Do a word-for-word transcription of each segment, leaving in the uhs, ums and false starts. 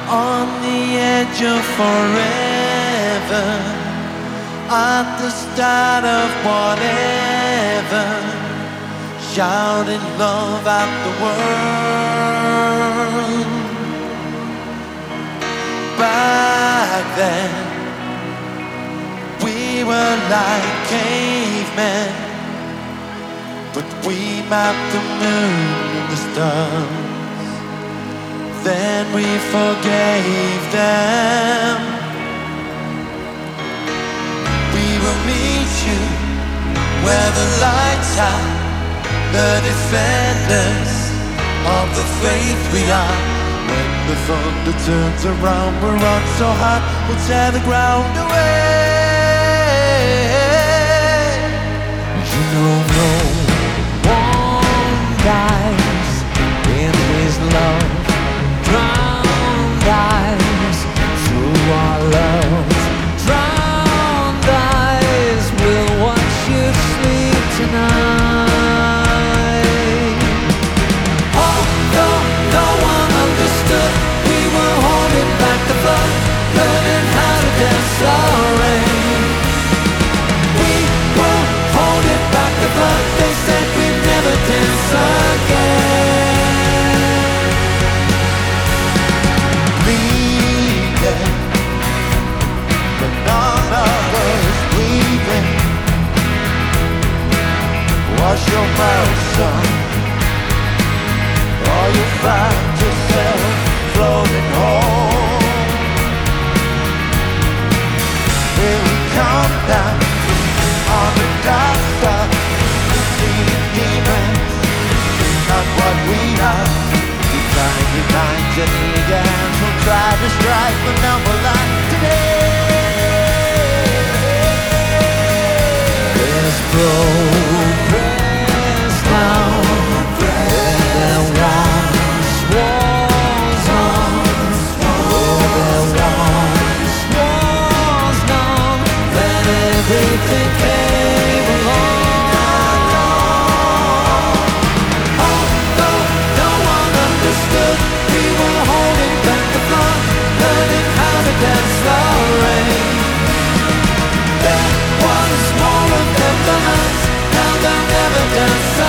on the edge of forever, at the start of whatever, shouting love at the world. Back then, we were like cavemen, but we mapped the moon and the stars. Then we forgave them. We will meet you where the lights are, the defenders of the faith we are. When the thunder turns around, we'll run so hard, we'll tear the ground away. You know no one dies in his love. Drowned eyes through our love. Drowned eyes will watch you sleep tonight. Oh, no, no one understood. We were holding back the flood, learning how to dance the rain. We were holding back the flood. They said we'd never dance again. But none of us leaving. Wash your mouth, son, or you'll find yourself floating home. Here we come down on the dark stuff, seeing demons, not what we are. We find your minds and your hands will try to strike the number line today. There's progress now, where there once was none, where there once was none, when everything came along. Oh, no, no one understood. We were holding back the flood, learning how to dance the rain. There was more of them than us, now they'll never dance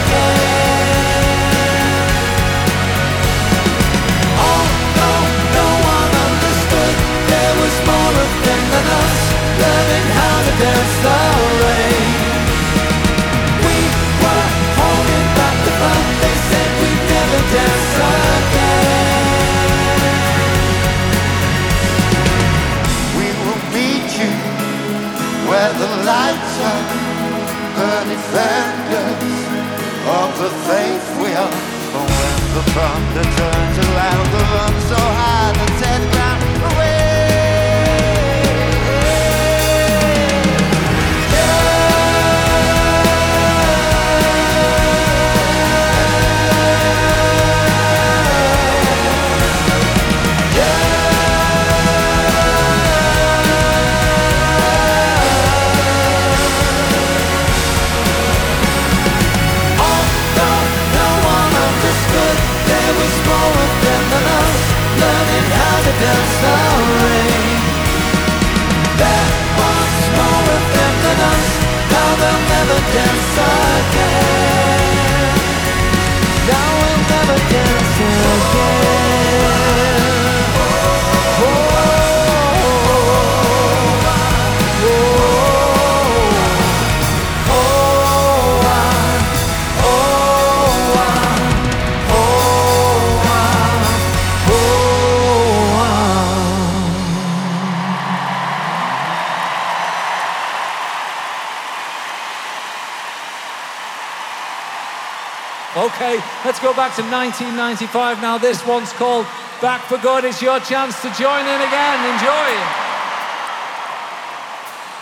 again. Oh, no, no one understood. There was more of them than us, learning how to dance the rain. We were holding back the flood, they said we'd never dance again. We will meet you where the lights are, the defenders of the faith we are. But when the thunder turns around, the run so high, the dead ground away. Dance the rain. There was more of them than us, now they'll never dance again. Now we'll never dance again. Oh, oh, oh, oh, oh, oh, oh. Okay, let's go back to nineteen ninety-five now. This one's called Back for Good. It's your chance to join in again. Enjoy.